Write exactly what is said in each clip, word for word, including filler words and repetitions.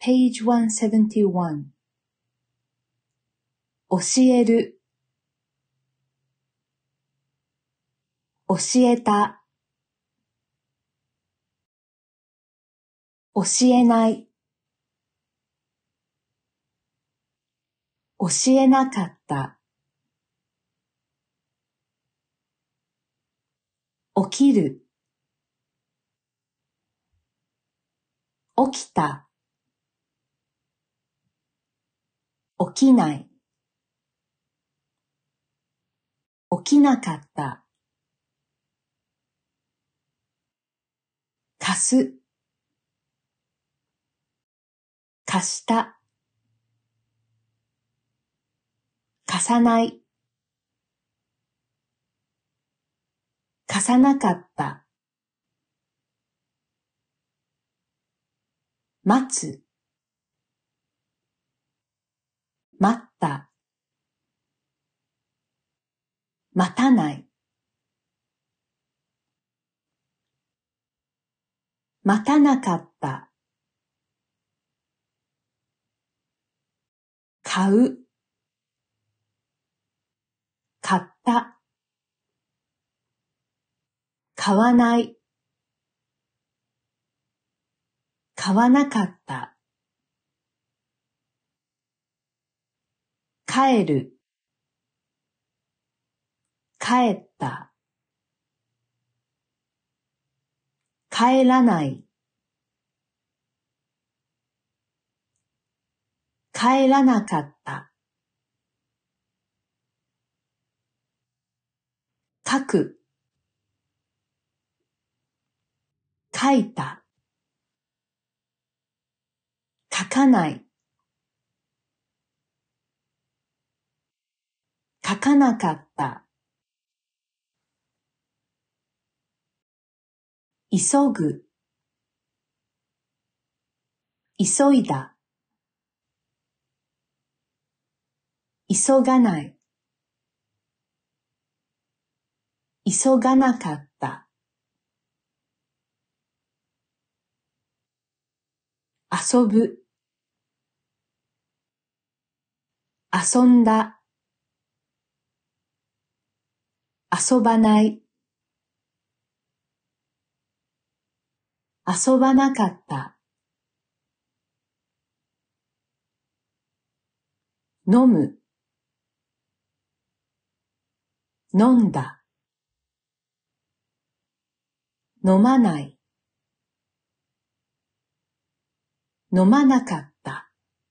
page one seventy-one 教える教えた教えない教えなかった起きる起きた起きない起きなかった貸す貸した貸さない貸さなかった待つ待った待たない待たなかった買う買った買わない買わなかった帰る帰った帰らない帰らなかった書く書いた書かない書かなかった急ぐ急いだ急がない急がなかった遊ぶ遊んだ遊ばない遊ばなかった飲む飲んだ飲まない飲まなかった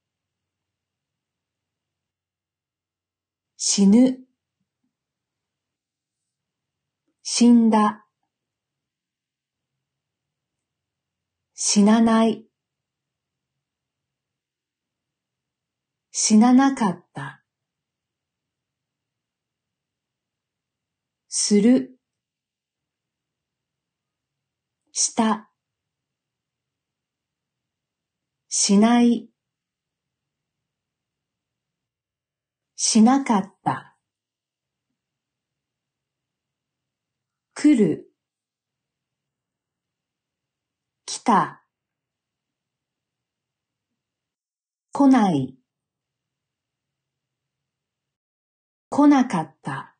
死ぬ死んだ死なない死ななかったするしたしないしなかった来る来た来ない来なかった